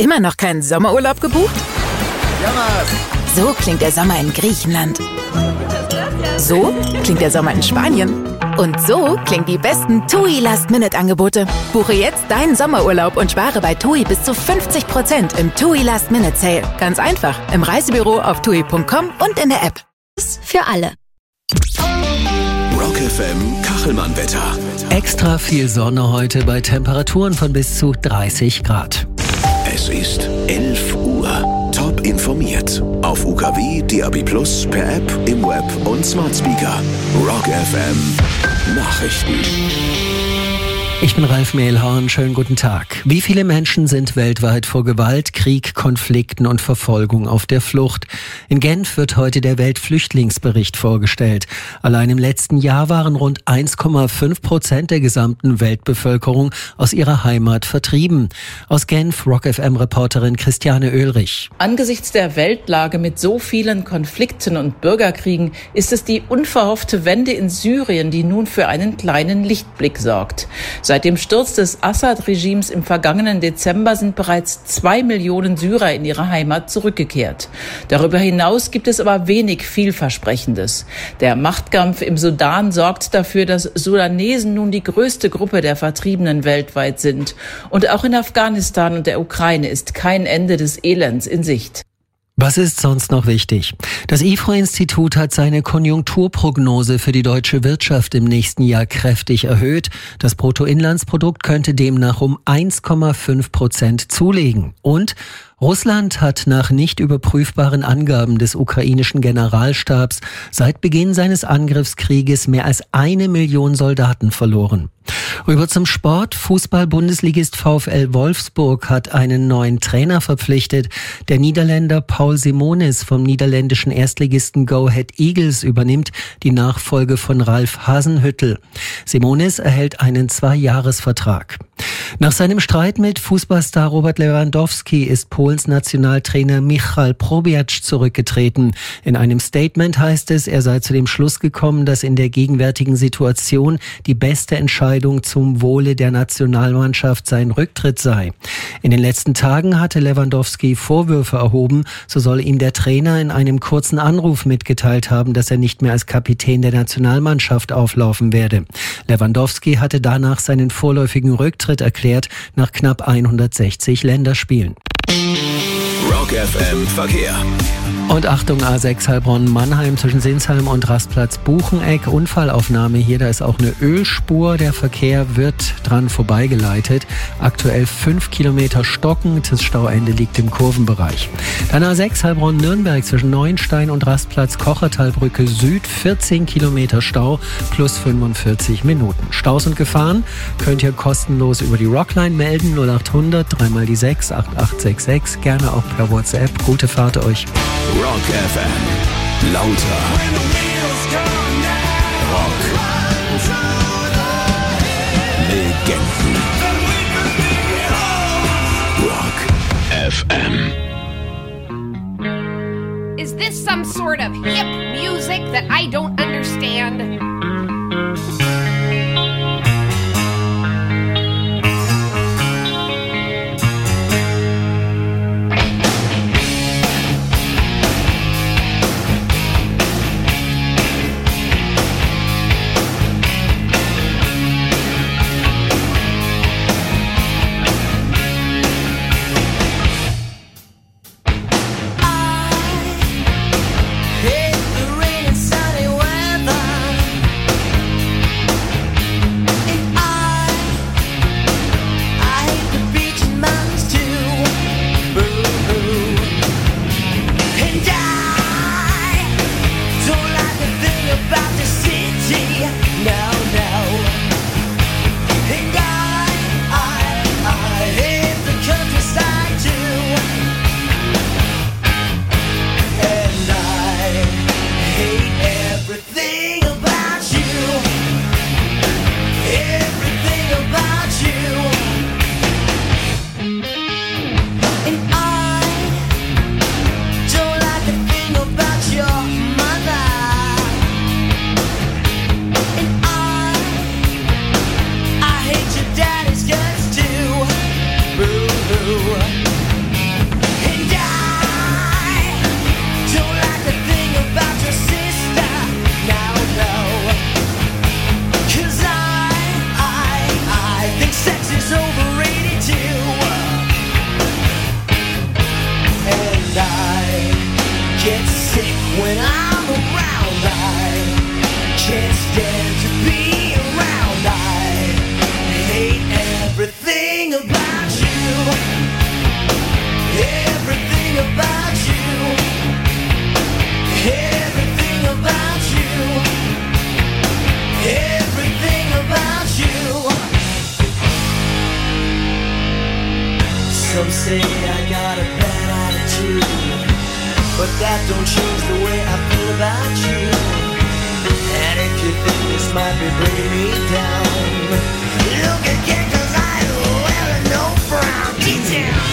Immer noch keinen Sommerurlaub gebucht? So klingt der Sommer in Griechenland. So klingt der Sommer in Spanien. Und so klingen die besten TUI Last-Minute-Angebote. Buche jetzt deinen Sommerurlaub und spare bei TUI bis zu 50% im TUI Last-Minute-Sale. Ganz einfach, im Reisebüro auf TUI.com und in der App. Für alle. Rock FM Kachelmann-Wetter. Extra viel Sonne heute bei Temperaturen von bis zu 30 Grad. Es ist 11 Uhr. Top informiert. Auf UKW, DAB+, per App, im Web und Smart Speaker. Rock FM Nachrichten. Ich bin Ralf Mehlhorn, schönen guten Tag. Wie viele Menschen sind weltweit vor Gewalt, Krieg, Konflikten und Verfolgung auf der Flucht? In Genf wird heute der Weltflüchtlingsbericht vorgestellt. Allein im letzten Jahr waren rund 1,5% der gesamten Weltbevölkerung aus ihrer Heimat vertrieben. Aus Genf Rock FM-Reporterin Christiane Oehlrich. Angesichts der Weltlage mit so vielen Konflikten und Bürgerkriegen ist es die unverhoffte Wende in Syrien, die nun für einen kleinen Lichtblick sorgt. Seit dem Sturz des Assad-Regimes im vergangenen Dezember sind bereits 2 Millionen Syrer in ihre Heimat zurückgekehrt. Darüber hinaus gibt es aber wenig Vielversprechendes. Der Machtkampf im Sudan sorgt dafür, dass Sudanesen nun die größte Gruppe der Vertriebenen weltweit sind. Und auch in Afghanistan und der Ukraine ist kein Ende des Elends in Sicht. Was ist sonst noch wichtig? Das IFO-Institut hat seine Konjunkturprognose für die deutsche Wirtschaft im nächsten Jahr kräftig erhöht. Das Bruttoinlandsprodukt könnte demnach um 1,5% zulegen. Und Russland hat nach nicht überprüfbaren Angaben des ukrainischen Generalstabs seit Beginn seines Angriffskrieges mehr als 1 Million Soldaten verloren. Rüber zum Sport. Fußball-Bundesligist VfL Wolfsburg hat einen neuen Trainer verpflichtet. Der Niederländer Paul Simonis vom niederländischen Erstligisten Go Ahead Eagles übernimmt die Nachfolge von Ralf Hasenhüttl. Simonis erhält einen 2-Jahres-Vertrag. Nach seinem Streit mit Fußballstar Robert Lewandowski ist Polens Nationaltrainer Michal Probiac zurückgetreten. In einem Statement heißt es, er sei zu dem Schluss gekommen, dass in der gegenwärtigen Situation die beste Entscheidung zum Wohle der Nationalmannschaft sein Rücktritt sei. In den letzten Tagen hatte Lewandowski Vorwürfe erhoben, so soll ihm der Trainer in einem kurzen Anruf mitgeteilt haben, dass er nicht mehr als Kapitän der Nationalmannschaft auflaufen werde. Lewandowski hatte danach seinen vorläufigen Rücktritt erklärt, nach knapp 160 Länderspielen. Rock FM Verkehr. Und Achtung, A6 Heilbronn-Mannheim zwischen Sinsheim und Rastplatz Bucheneck. Unfallaufnahme hier, da ist auch eine Ölspur. Der Verkehr wird dran vorbeigeleitet. Aktuell 5 Kilometer stockend. Das Stauende liegt im Kurvenbereich. Dann A6 Heilbronn-Nürnberg zwischen Neuenstein und Rastplatz Kochertalbrücke Süd. 14 Kilometer Stau plus 45 Minuten. Staus und Gefahren könnt ihr kostenlos über die Rockline melden. 0800 3 die 6 8866. Gerne auch per WhatsApp. Gute Fahrt euch. Rock FM. Lauter. Rock. Legenden. Rock FM. Is this some sort of hip music that I don't understand? Hate the rain and sunny weather. say I got a bad attitude, but that don't change the way I feel about you. And if you think this might be bringing me down, look again, 'cause I wear no frown. Get down.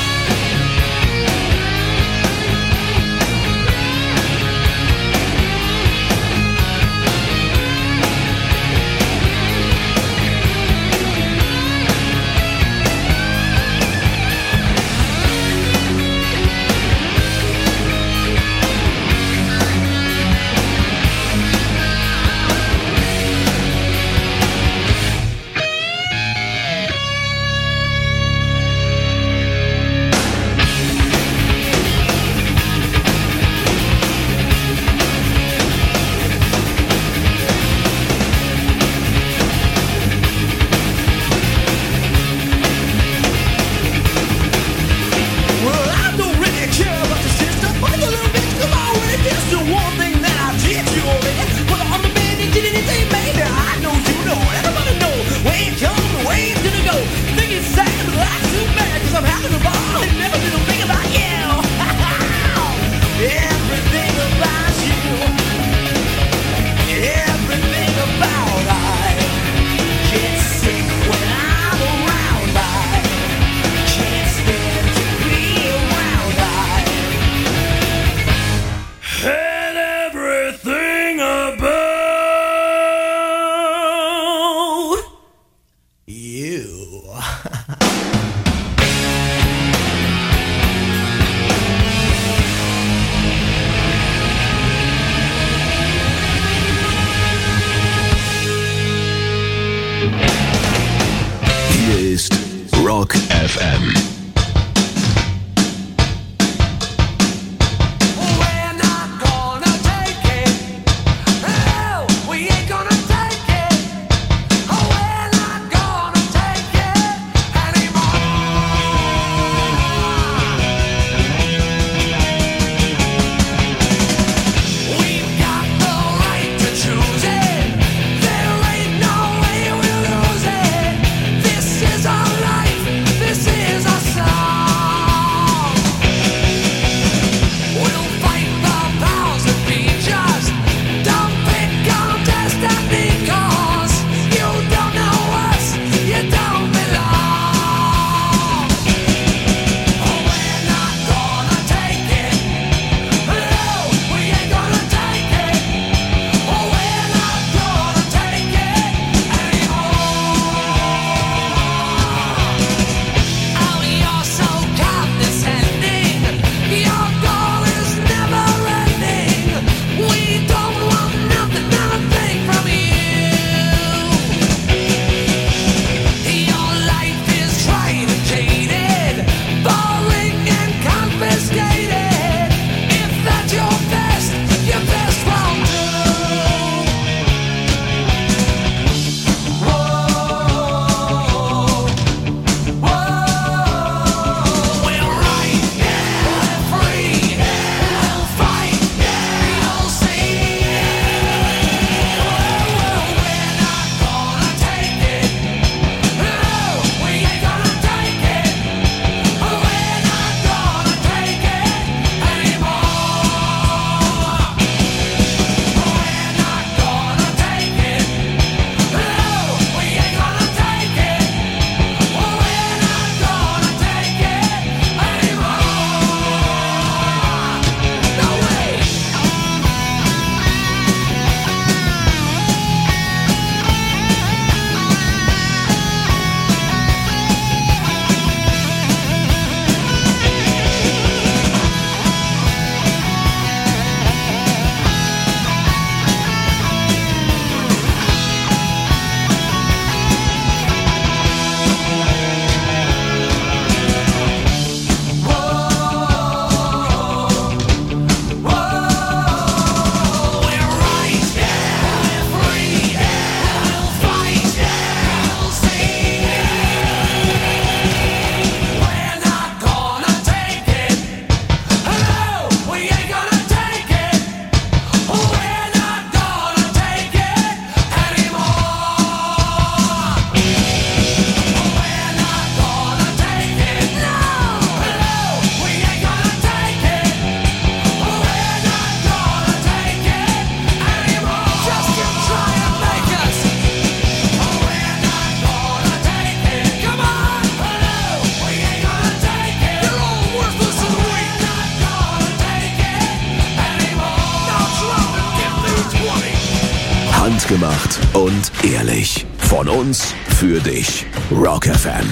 Handgemacht und ehrlich. Von uns für dich. Rock FM.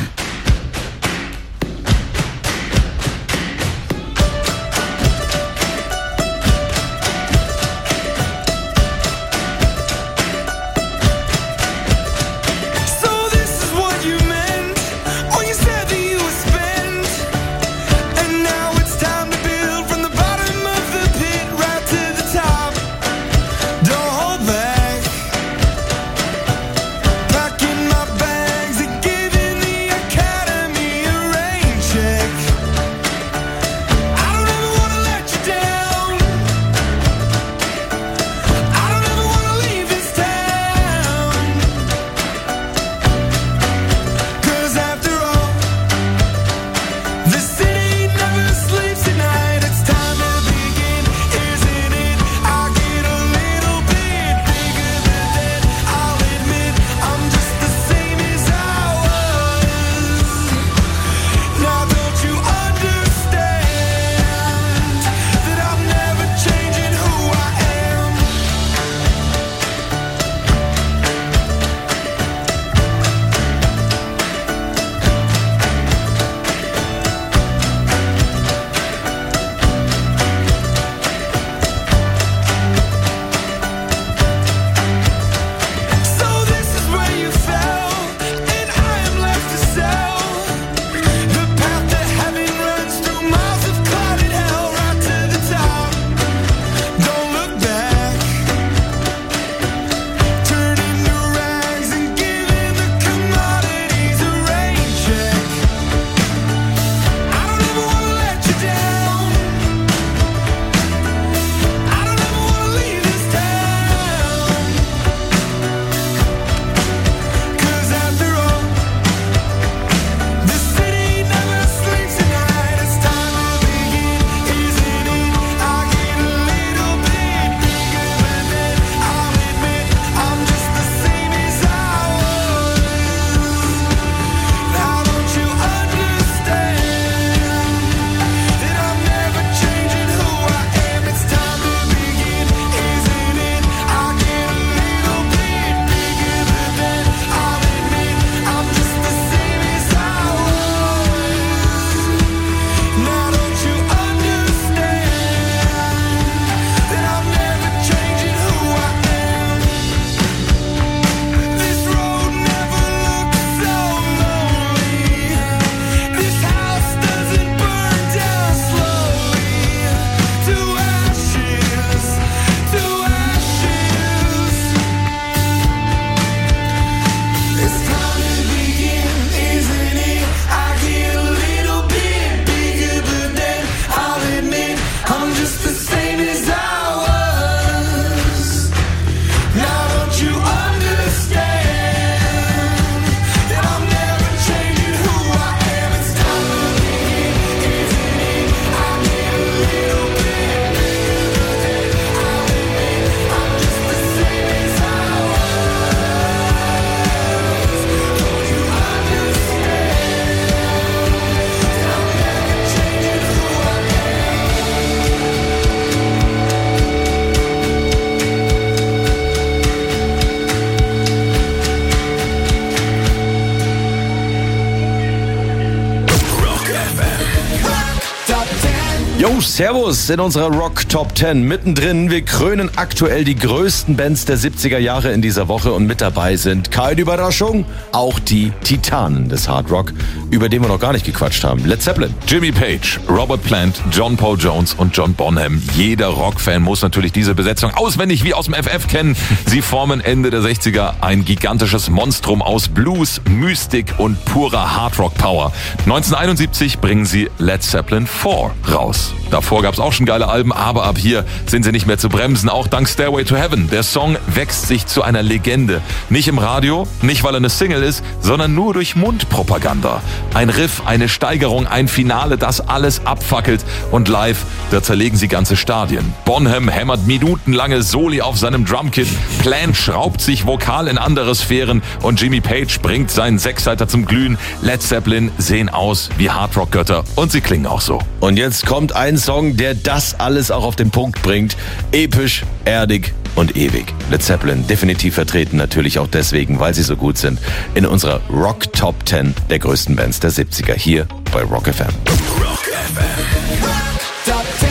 Yo, servus in unserer Rock Top 10 mittendrin. Wir krönen aktuell die größten Bands der 70er Jahre in dieser Woche und mit dabei sind, keine Überraschung, auch die Titanen des Hard Rock, über den wir noch gar nicht gequatscht haben. Led Zeppelin, Jimmy Page, Robert Plant, John Paul Jones und John Bonham. Jeder Rockfan muss natürlich diese Besetzung auswendig wie aus dem FF kennen. Sie formen Ende der 60er ein gigantisches Monstrum aus Blues, Mystik und purer Hard Rock Power. 1971 bringen sie Led Zeppelin 4 raus. Davor gab's auch schon geile Alben, aber ab hier sind sie nicht mehr zu bremsen, auch dank Stairway to Heaven. Der Song wächst sich zu einer Legende. Nicht im Radio, nicht weil er eine Single ist, sondern nur durch Mundpropaganda. Ein Riff, eine Steigerung, ein Finale, das alles abfackelt und live, da zerlegen sie ganze Stadien. Bonham hämmert minutenlange Soli auf seinem Drumkit, Plant schraubt sich vokal in andere Sphären und Jimmy Page bringt seinen Sechsseiter zum Glühen. Led Zeppelin sehen aus wie Hardrock-Götter und sie klingen auch so. Und jetzt kommt ein Song, der das alles auch auf den Punkt bringt. Episch, erdig, und ewig. Led Zeppelin definitiv vertreten, natürlich auch deswegen, weil sie so gut sind, in unserer Rock Top 10 der größten Bands der 70er hier bei Rock FM. Rock FM. Top 10.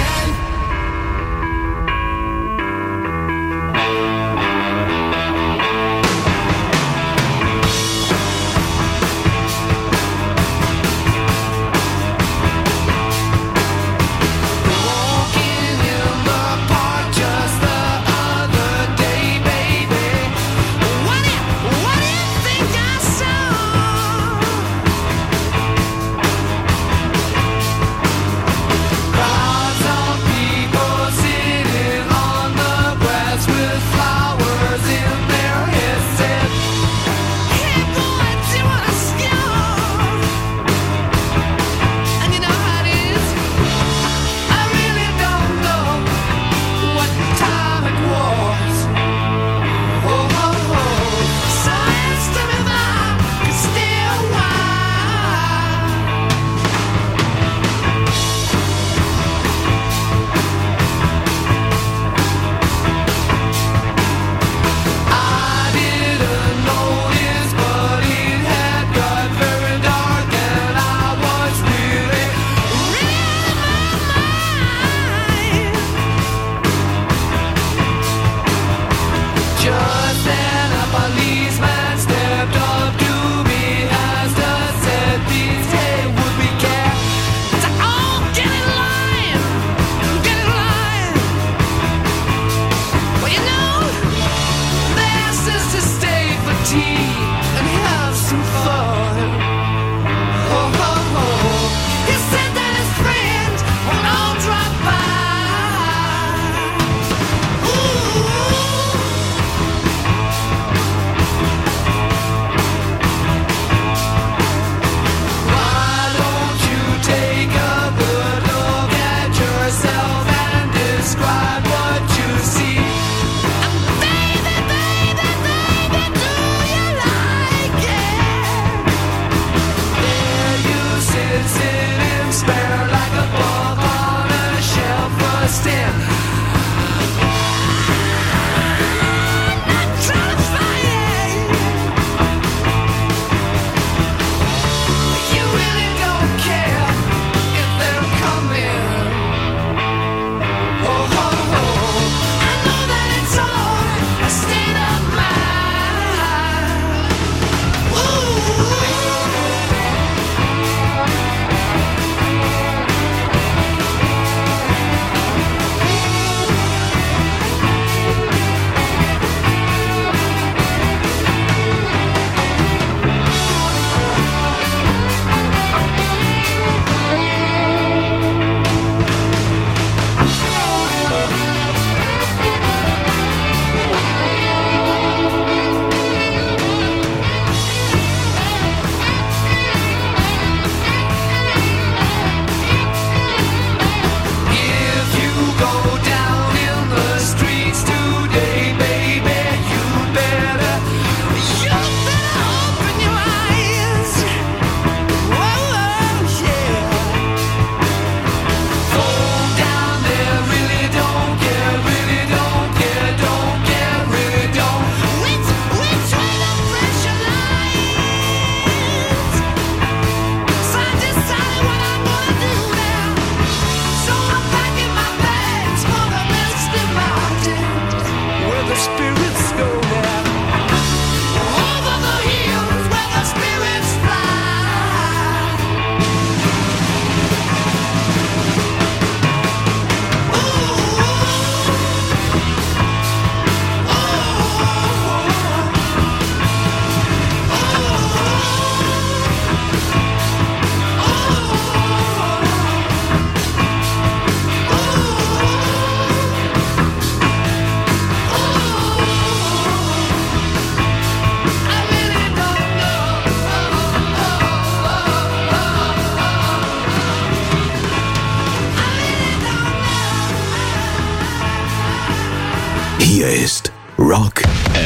Hier ist Rock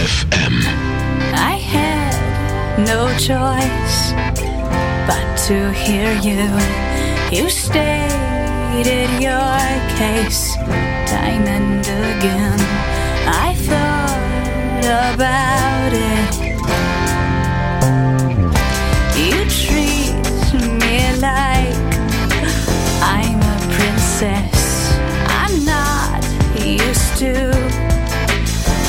FM. I had no choice but to hear you. You stated your case time and again. I thought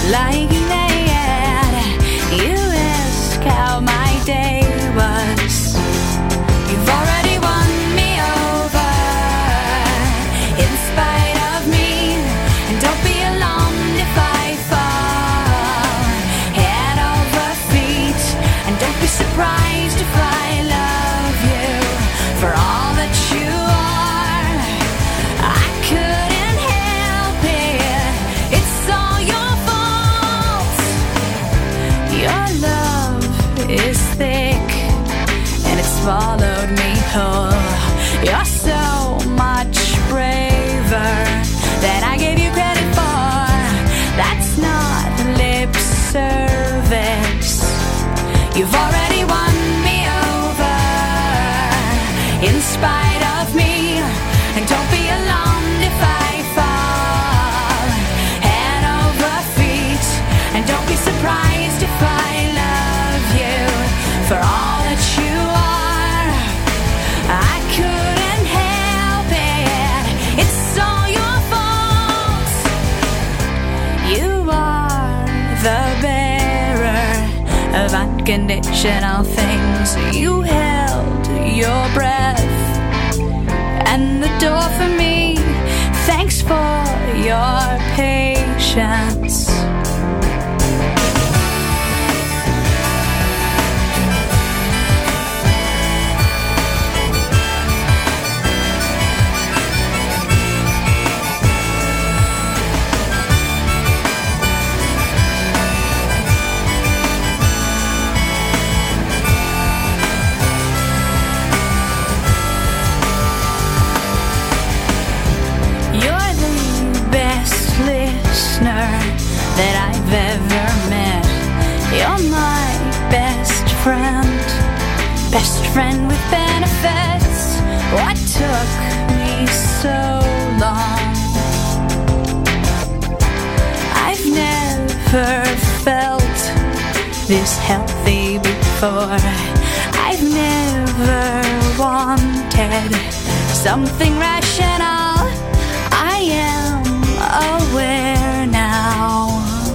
lying there. You ask how my day was. You've already won me over, in spite of me. And don't be alarmed if I fall head over feet. And don't be surprised if I love you for all that you are. I couldn't help it, it's all your fault. Your love is thick and it swallowed me whole. You're so much braver than I gave you credit for. That's not lip service. You've already won me over, in spite of me. And don't be alarmed if I fall head over feet. And don't be surprised if I love you for all that you are. I couldn't help it, it's all your fault. You are the bearer of unconditional things. You held your breath and the door for me. Thanks for your patience. You're the best listener that I've ever met. You're my best friend with benefits. What took me so long? I've never felt this healthy before. I've never wanted something rational. I am aware now.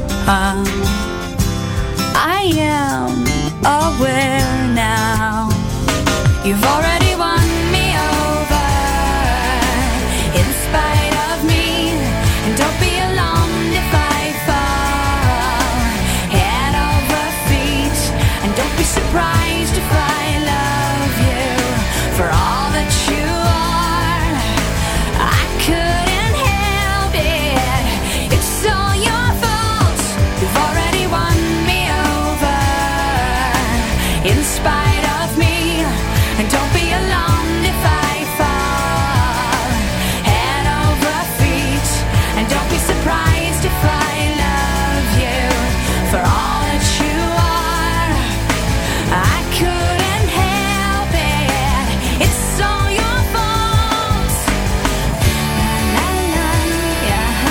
I am aware now. You've already won me over, in spite of me. And don't be alarmed if I fall head over feet. And don't be surprised if I love you for all that you are. I couldn't help it, it's all your fault. You've already won me over, in spite of me. And don't be alarmed if I fall head over feet. And don't be surprised if I love you for all that you are. I couldn't help it, it's all your fault. La, la, yeah,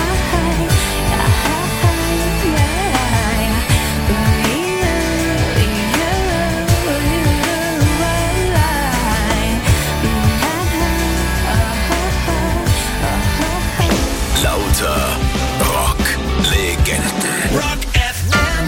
Lauter Rock-Legenden. Rock FM.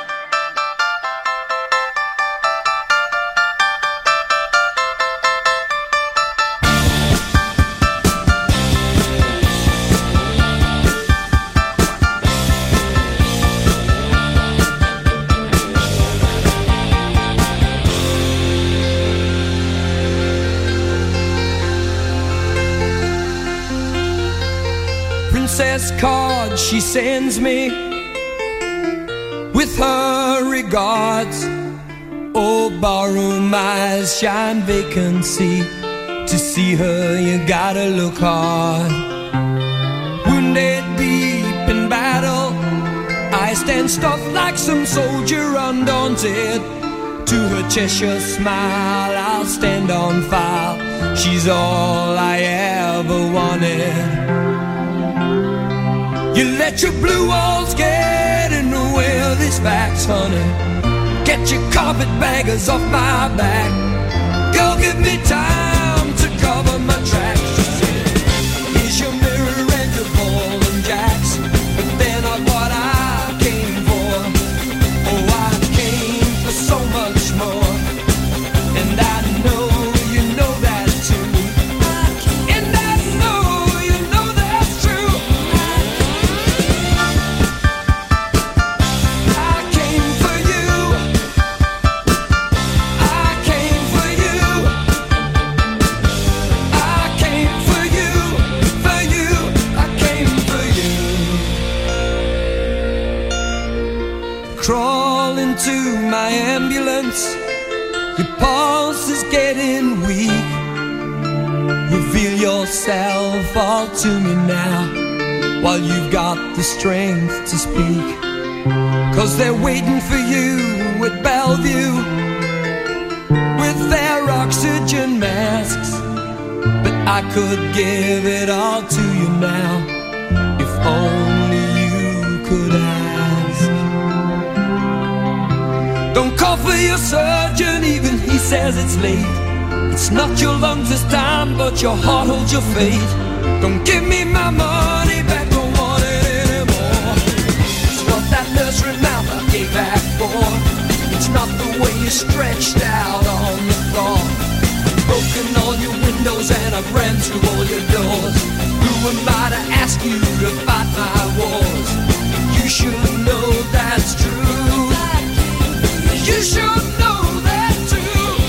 Princess card she sends me with her regards. Oh, barroom eyes shine vacancy. To see her you gotta look hard. Wounded deep in battle, I stand stuffed like some soldier undaunted. To her Cheshire smile I'll stand on file. She's all I ever wanted. You let your blue walls get in the way of these facts, honey. Get your carpetbaggers off my back. Girl, give me time to cover my tracks. She said, here's your mirror and your ball and jacks. But they're not what I came crawl into my ambulance. Your pulse is getting weak. Reveal yourself all to me now, while you've got the strength to speak. 'Cause they're waiting for you at Bellevue with their oxygen masks. But I could give it all to you now, if only you could ask. Don't call for your surgeon, even he says it's late. It's not your lungs this time, but your heart holds your fate. Don't give me my money back, don't want it anymore. It's not that nursery mouth I gave back for. It's not the way you stretched out on the floor. I've broken all your windows and I've ran through all your doors. Who am I to ask you to fight my wars? You should know that's true. You should know that too.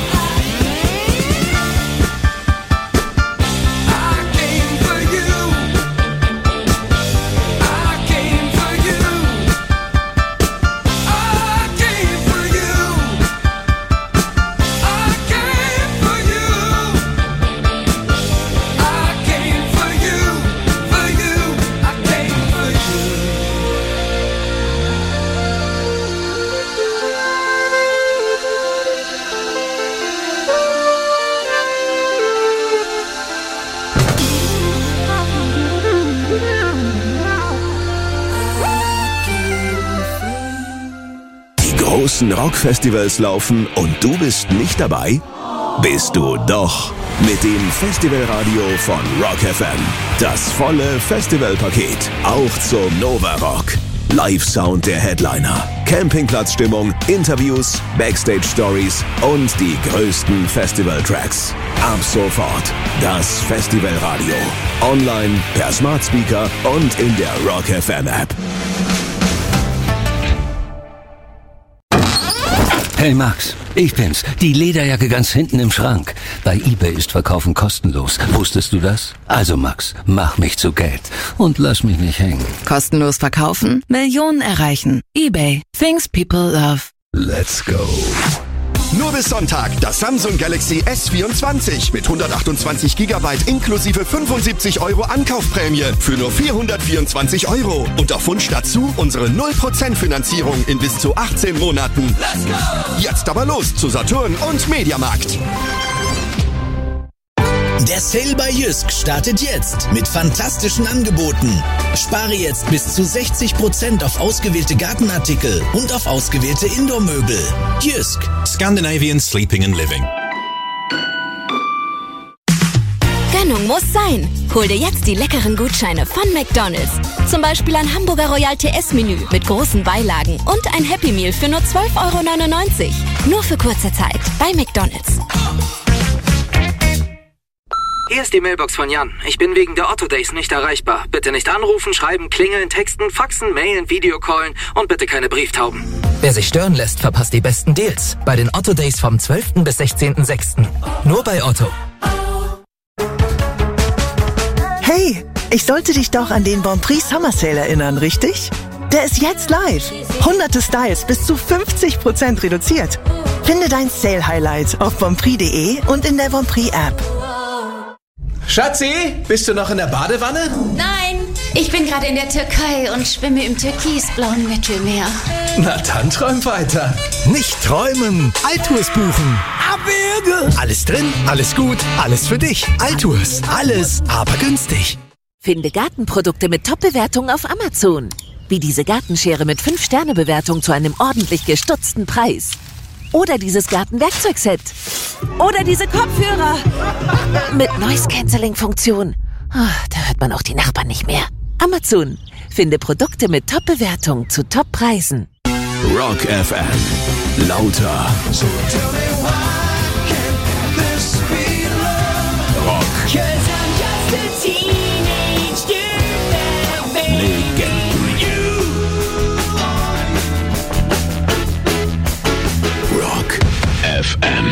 Großen Rockfestivals laufen und du bist nicht dabei? Bist du doch. Mit dem Festivalradio von Rock FM. Das volle Festivalpaket. Auch zum Nova Rock. Live-Sound der Headliner. Campingplatzstimmung, Interviews, Backstage-Stories und die größten Festival-Tracks. Ab sofort das Festivalradio. Online, per Smart Speaker und in der Rock FM App. Hey Max, ich bin's. Die Lederjacke ganz hinten im Schrank. Bei eBay ist Verkaufen kostenlos. Wusstest du das? Also Max, mach mich zu Geld und lass mich nicht hängen. Kostenlos verkaufen? Millionen erreichen. eBay. Things people love. Let's go. Nur bis Sonntag das Samsung Galaxy S24 mit 128 GB inklusive 75 € Ankaufprämie für nur 424 €. Und auf Wunsch dazu unsere 0% Finanzierung in bis zu 18 Monaten. Let's go! Jetzt aber los zu Saturn und Mediamarkt. Der Sale bei Jysk startet jetzt mit fantastischen Angeboten. Spare jetzt bis zu 60% auf ausgewählte Gartenartikel und auf ausgewählte Indoor-Möbel. Jysk. Scandinavian Sleeping and Living. Gönnung muss sein. Hol dir jetzt die leckeren Gutscheine von McDonald's. Zum Beispiel ein Hamburger Royal TS-Menü mit großen Beilagen und ein Happy Meal für nur 12,99 €. Nur für kurze Zeit bei McDonald's. Hier ist die Mailbox von Jan. Ich bin wegen der Otto Days nicht erreichbar. Bitte nicht anrufen, schreiben, klingeln, texten, faxen, mailen, Videocallen und bitte keine Brieftauben. Wer sich stören lässt, verpasst die besten Deals. Bei den Otto Days vom 12. bis 16.06. Nur bei Otto. Hey, ich sollte dich doch an den Bon Prix Summer Sale erinnern, richtig? Der ist jetzt live. Hunderte Styles bis zu 50% reduziert. Finde dein Sale-Highlight auf bonprix.de und in der Bon Prix App. Schatzi, bist du noch in der Badewanne? Nein, ich bin gerade in der Türkei und schwimme im türkisblauen Mittelmeer. Na dann träum weiter. Nicht träumen, Altours buchen. Abwürge. Alles drin, alles gut, alles für dich. Altours, alles, aber günstig. Finde Gartenprodukte mit Top-Bewertungen auf Amazon. Wie diese Gartenschere mit 5-Sterne-Bewertung zu einem ordentlich gestutzten Preis. Oder dieses Gartenwerkzeugset. Oder diese Kopfhörer. Mit Noise-Canceling-Funktion. Oh, da hört man auch die Nachbarn nicht mehr. Amazon. Finde Produkte mit Top-Bewertung zu Top-Preisen. Rock FM. Lauter. Rock. Legenden. Rock FM.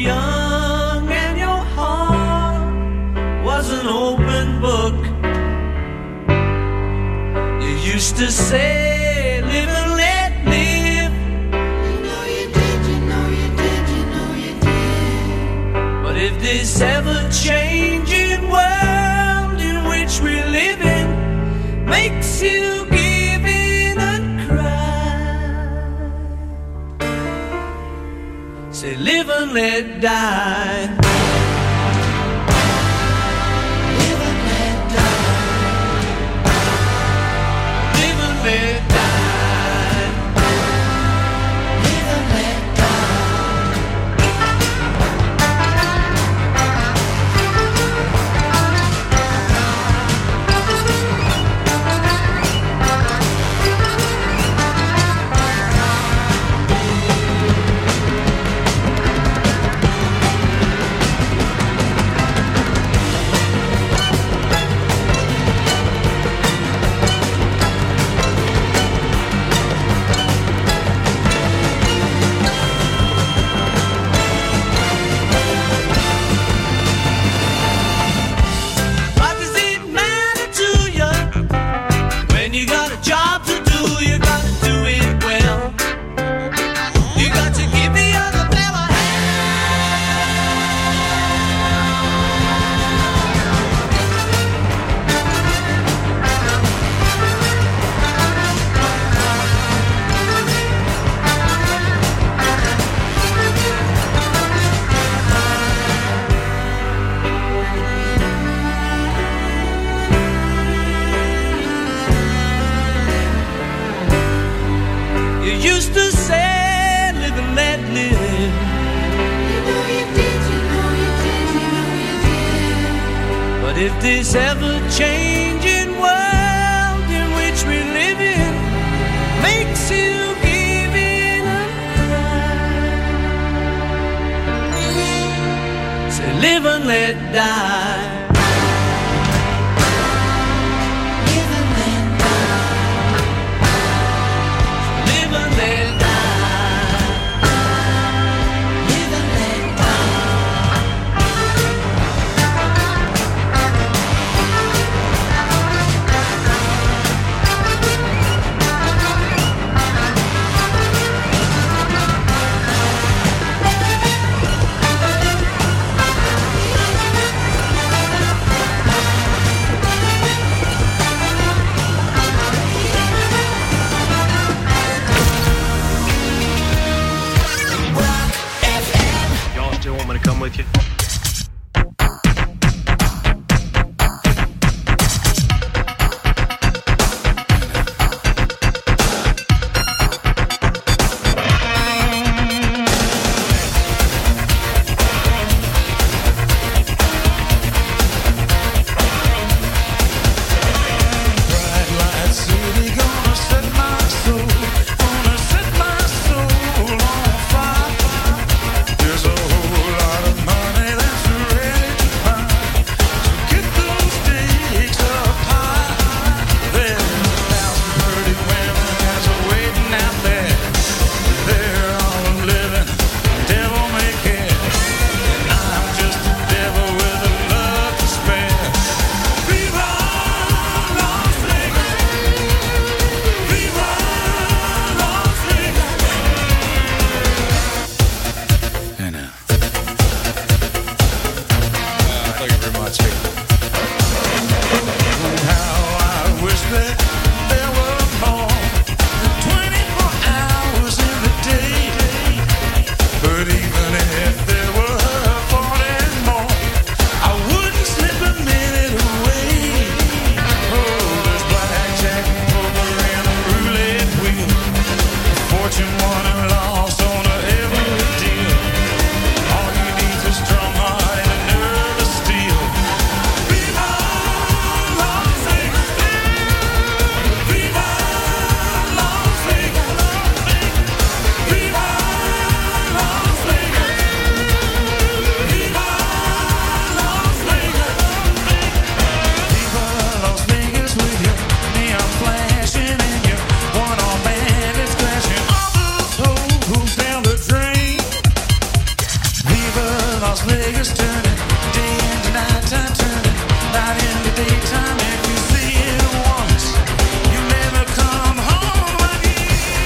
young and your heart was an open book. You used to say, live and let live. You know you did, you know you did, you know you did. But if this ever-changing world in which we live in makes you give in and cry, say live and let die. Live and let die. Live and let die. Live and let What does it matter to you when you got a job to do? You got to do it well. You got to give the other fella You used to say, live and let live. You know you did, you know you did, you know you did. But if this ever-changing world in which we live in makes you give in and cry, say live and let die. Live and let die. Live and let die. Live and let Y'all still want me to come with you? There's a whole lot of money that's Las Vegas. Las Vegas turning, day into nighttime turning, night into daytime. If you see it once, you never come home again.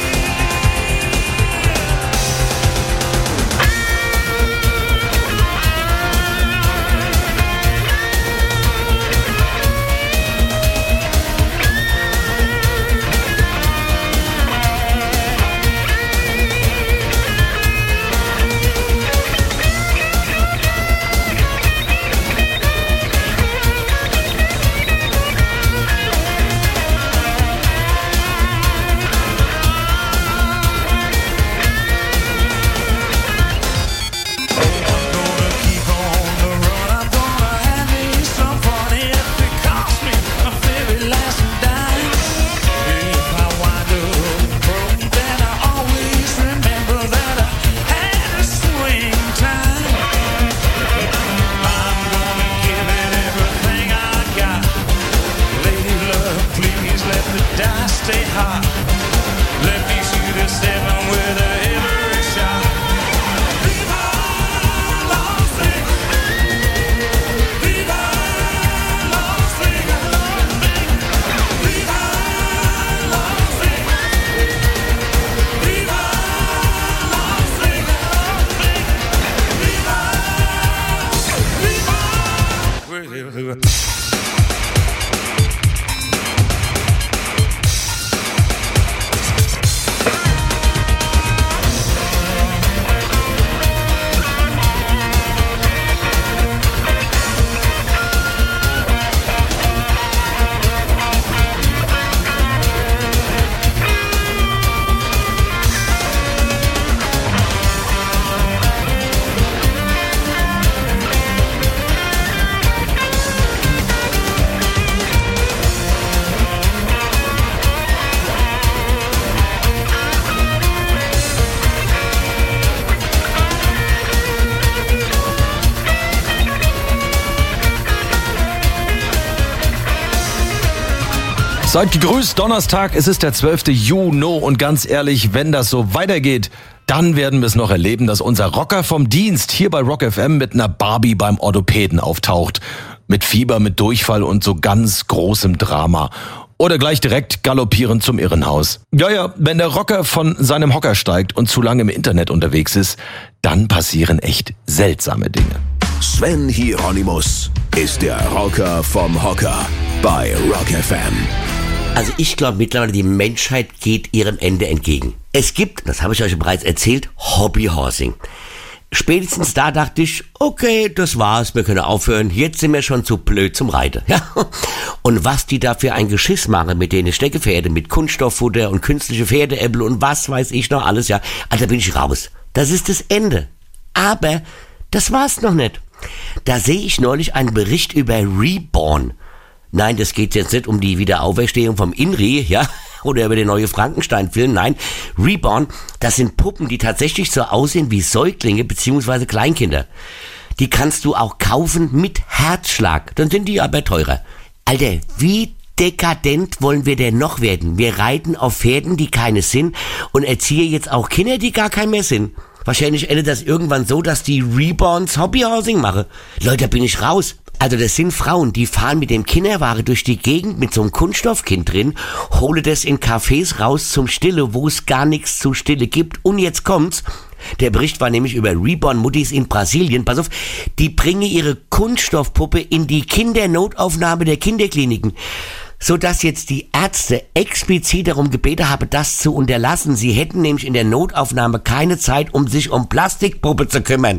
Seid gegrüßt, Donnerstag, es ist der 12. Juni und ganz ehrlich, wenn das so weitergeht, dann werden wir es noch erleben, dass unser Rocker vom Dienst hier bei Rock FM mit einer Barbie beim Orthopäden auftaucht. Mit Fieber, mit Durchfall und so ganz großem Drama. Oder gleich direkt galoppierend zum Irrenhaus. Ja, wenn der Rocker von seinem Hocker steigt und zu lange im Internet unterwegs ist, dann passieren echt seltsame Dinge. Sven Hieronymus ist der Rocker vom Hocker bei Rock FM. Also ich glaube mittlerweile, die Menschheit geht ihrem Ende entgegen. Es gibt, das habe ich euch bereits erzählt, Hobbyhorsing. Spätestens da dachte ich, okay, das war's, wir können aufhören, jetzt sind wir schon zu blöd zum Reiten. Ja. Und was die da für ein Geschiss machen mit den Steckepferde, mit Kunststofffutter und künstliche Pferdeäpfel und was weiß ich noch alles, ja, also bin ich raus. Das ist das Ende. Aber das war's noch nicht. Da sehe ich neulich einen Bericht über Reborn. Nein, das geht jetzt nicht um die Wiederauferstehung vom Inri, ja, oder über den neuen Frankenstein-Film. Nein, Reborn, das sind Puppen, die tatsächlich so aussehen wie Säuglinge bzw. Kleinkinder. Die kannst du auch kaufen mit Herzschlag, dann sind die aber teurer. Alter, wie dekadent wollen wir denn noch werden? Wir reiten auf Pferden, die keine sind und erziehen jetzt auch Kinder, die gar kein mehr sind. Wahrscheinlich endet das irgendwann so, dass die Reborns Hobbyhousing machen. Leute, da bin ich raus. Also das sind Frauen, die fahren mit dem Kinderwagen durch die Gegend mit so einem Kunststoffkind drin, hole das in Cafés raus zum Stille, wo es gar nichts zu Stille gibt. Und jetzt kommt's. Der Bericht war nämlich über Reborn-Muttis in Brasilien. Pass auf, die bringen ihre Kunststoffpuppe in die Kindernotaufnahme der Kinderkliniken, sodass jetzt die Ärzte explizit darum gebeten haben, das zu unterlassen. Sie hätten nämlich in der Notaufnahme keine Zeit, um sich um Plastikpuppe zu kümmern.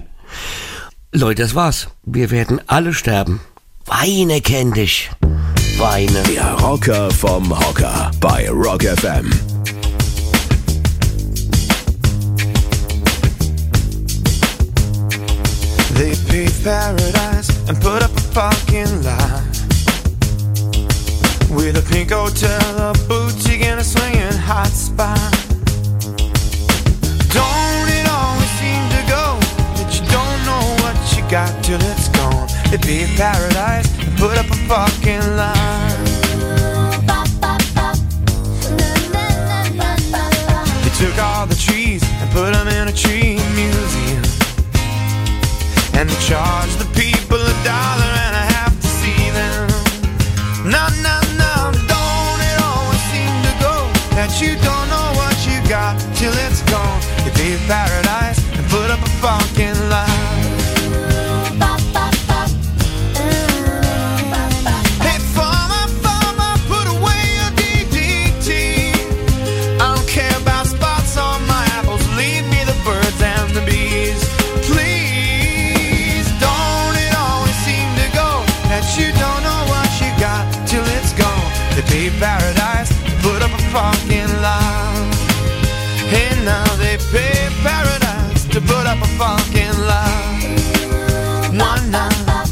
Leute, das war's. Wir werden alle sterben. Weine kenn dich. Weine. Der Rocker vom Hocker bei Rock FM. They paved paradise and put up a parking lot with a pink hotel, a boutique and a swinging hot spot. Don't it always seem to go that you don't know what you got till it's gone? They paved paradise and put up a parking lot. They took all the trees and put them in a tree museum, and the charge the people $1 and I have to see them. No, no, no, don't it always seem to go that you don't know what you got till it's gone. You leave paradise and put up a fucking lie. Hey, farmer, put away your DDT. I don't care about spots on my apples, leave me the birds and the bees. Please, don't it always seem to go that you don't know what you got till it's gone. They pay paradise, put up a fucking lie. Hey, now they pay paradise to put up a fucking lie. One night.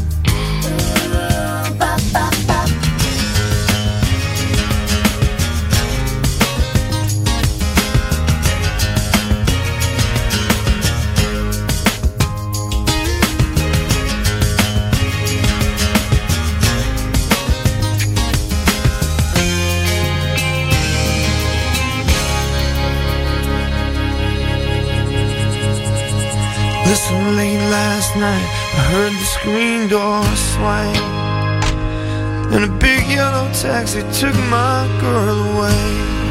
Listen, late last night I heard the screen door swing and a big yellow taxi took my girl away.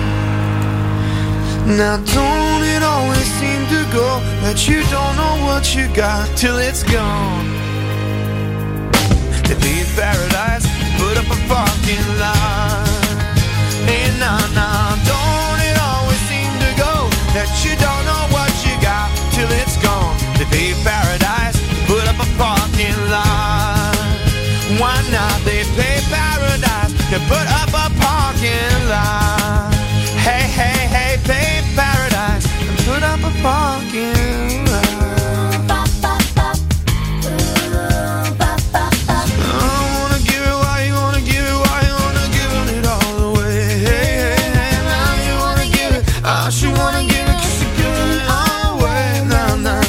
Now don't it always seem to go that you don't know what you got till it's gone. They leave paradise, put up a fucking lie. Hey, nah, nah, don't it always seem to go that you don't know what you got till it's gone. They pay paradise, put up a parking lot. Why not? They pay paradise, they put up a parking lot. Hey, hey, hey, pay paradise, and put up a parking lot. I wanna give it, why you wanna give it, why you wanna give it all away. Hey, hey, hey, now you wanna give it, I should wanna give it, 'cause you're giving it all away. Nah, nah.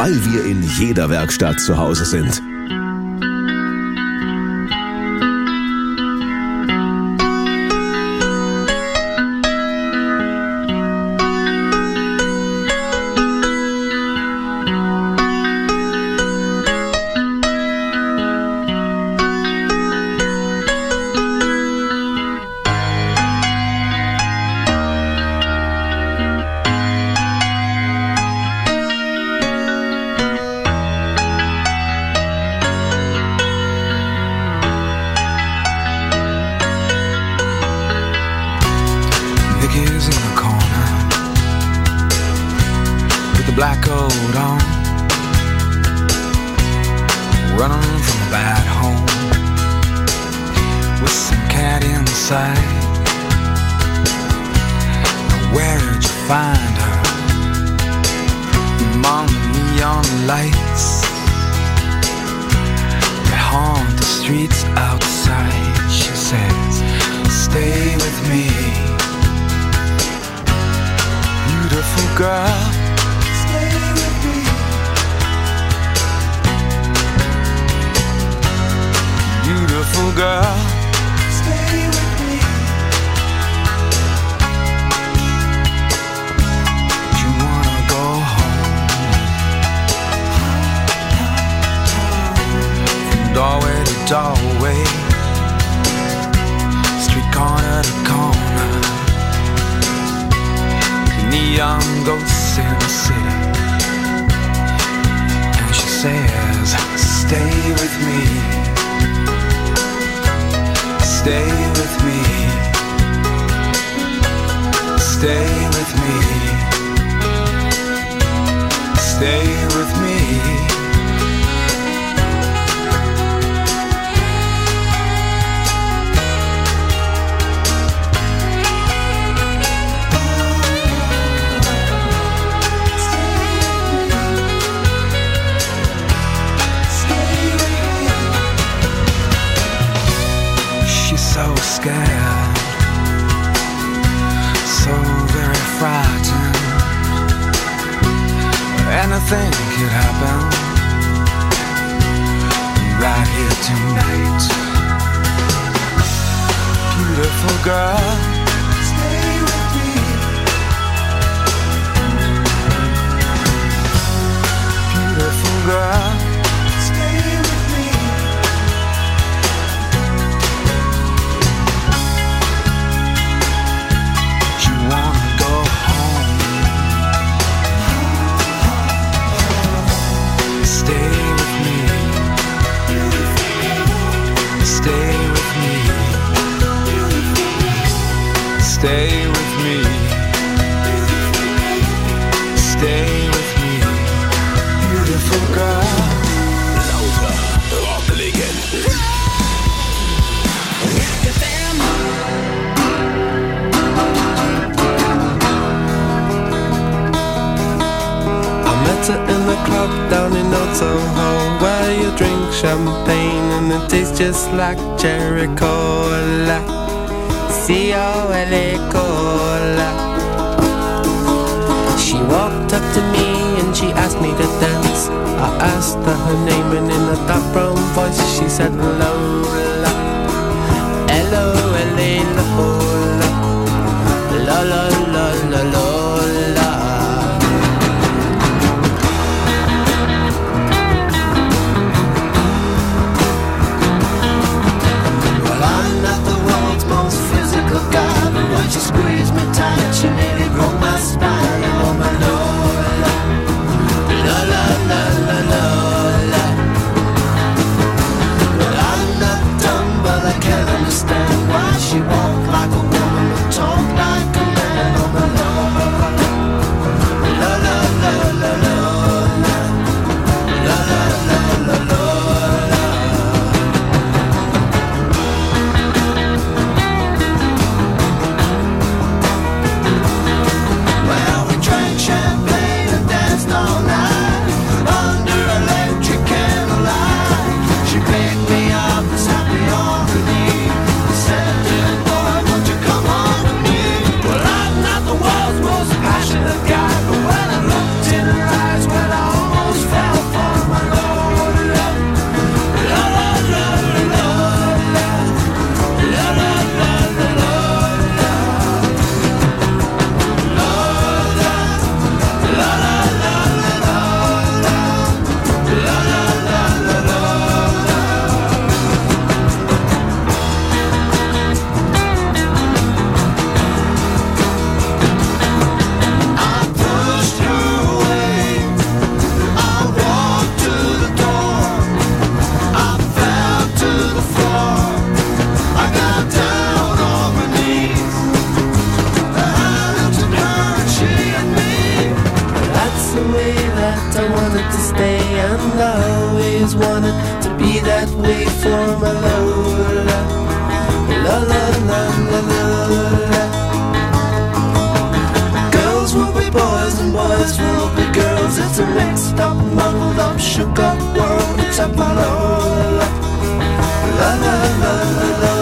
weil wir in jeder Werkstatt zu Hause sind. Nicky's in the corner with the black coat on, running from a bad home with some cat inside. Now where'd you find her? Among the neon lights that haunt the streets outside. She says, stay with me, beautiful girl, stay with me. Beautiful girl, stay with me. You wanna go home, from doorway to doorway, street corner to corner, neon ghosts in the city. And she says, stay with me, stay with me, stay with me, stay with me. So scared, so very frightened. Anything could happen right here tonight. Beautiful girl, stay with me. Beautiful girl, stay with me. Stay with me, stay with me, beautiful girl. Lauter Rocklegenden. I met her in the club down in Old Soho, where you drink champagne and it tastes just like cherry cola. C-O-L-A cola. She walked up to me and she asked me to dance. I asked her her name and in a dark brown voice she said Lola. L-O-L-A Lola. La-la-la-la-Lola. When she squeezed me tight, she nearly broke my spine. Oh my Lola, la la la la Lola. Well, I'm not dumb, but I can't understand why she walked like a woman but talked like a man. always wanted to be that way for my Lola. La la la la la. Girls will be boys and boys will be girls. It's a mixed up, muddled up, shook up world except my Lola. La la la la la.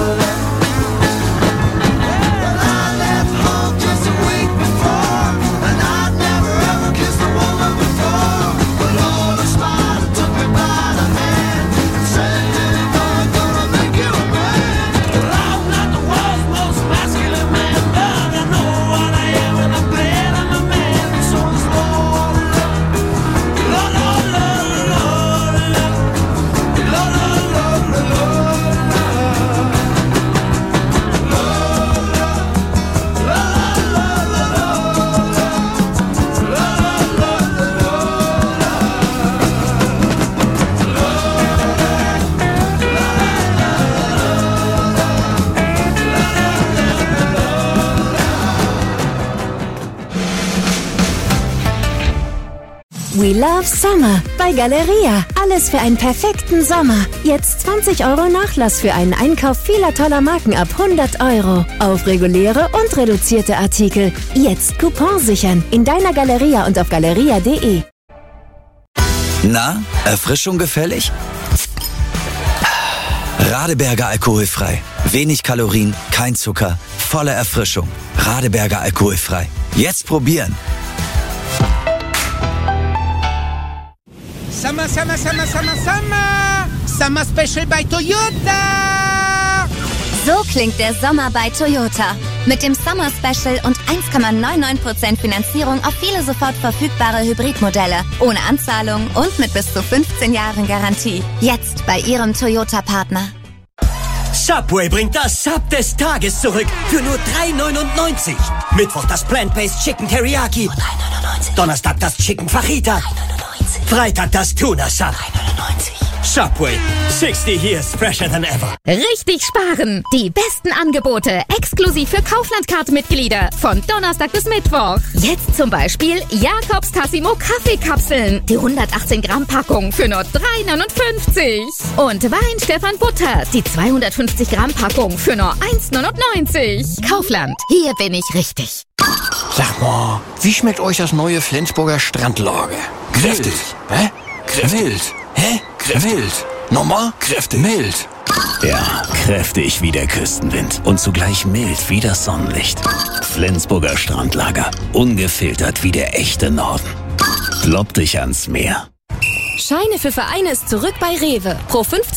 We love Summer bei Galeria. Alles für einen perfekten Sommer. Jetzt 20 € Nachlass für einen Einkauf vieler toller Marken ab 100 € auf reguläre und reduzierte Artikel. Jetzt Coupon sichern in deiner Galeria und auf galeria.de. Na, Erfrischung gefällig? Radeberger alkoholfrei. Wenig Kalorien, kein Zucker, volle Erfrischung. Radeberger alkoholfrei. Jetzt probieren. Summer, Summer, Summer, Summer, Summer! Summer Special bei Toyota! So klingt der Sommer bei Toyota. Mit dem Summer Special und 1,99% Finanzierung auf viele sofort verfügbare Hybridmodelle. Ohne Anzahlung und mit bis zu 15 Jahren Garantie. Jetzt bei Ihrem Toyota-Partner. Subway bringt das Sub des Tages zurück für nur $3,99. Mittwoch das Plant-Based Chicken Teriyaki. Nur $3,99. Donnerstag das Chicken Fajita. $3,99. Freitag das Tuna Sub. $3,99. Subway. 60 years fresher than ever. Richtig sparen. Die besten Angebote exklusiv für Kaufland-Card-Mitglieder von Donnerstag bis Mittwoch. Jetzt zum Beispiel Jakobs Tassimo Kaffeekapseln. Die 118 Gramm Packung für nur $3,59. Und Wein Stefan Butter. Die 250 Gramm Packung für nur $1,99. Kaufland. Hier bin ich richtig. Sag mal, wie schmeckt euch das neue Flensburger Strandlager? Kräftig. Hä? Wild. Hä? Wild. Nochmal? Kräftig. Mild. Ja, kräftig wie der Küstenwind und zugleich mild wie das Sonnenlicht. Flensburger Strandlager. Ungefiltert wie der echte Norden. Klopp dich ans Meer. Scheine für Vereine ist zurück bei Rewe. Pro 15